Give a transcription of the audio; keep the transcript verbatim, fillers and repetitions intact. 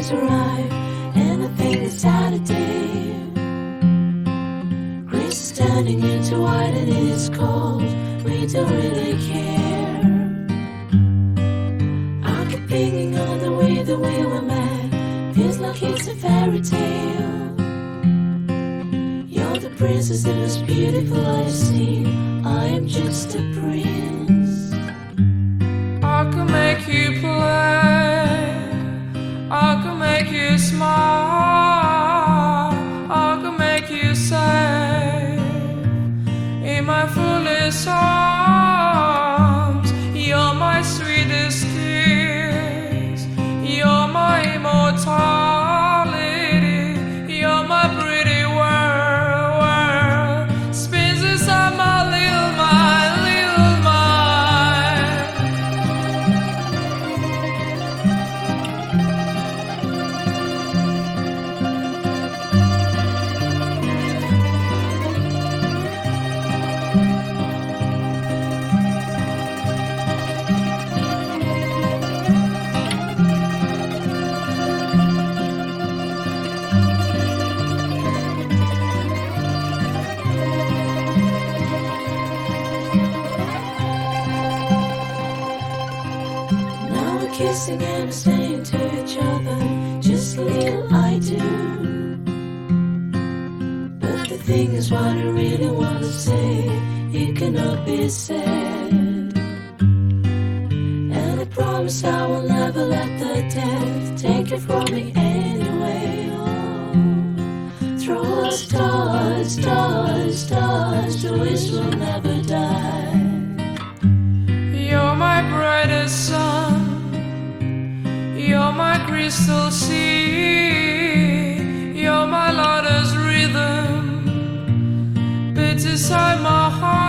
has arrived, and I think it's Saturday. Chris is turning into white and it is cold. We don't really care. I keep thinking of the way that we were met. Feels like it's a fairy tale. You're the princess, the most beautiful I've seen. I am just a prince. I can make you play, I can make you smile, I can make you say in my fullest arms, you're my sweetest kiss, you're my immortality, you're my pretty world, world spins inside my little mind, little mind. Kissing and saying to each other, just a little I do. But the thing is, what I really want to say, it cannot be said. And I promise I will never let the death take it from me anyway. Oh, throw a star, star, stars, the wish will never die. You're my brightest sun, you're my crystal sea, you're my lover's rhythm, beats inside my heart.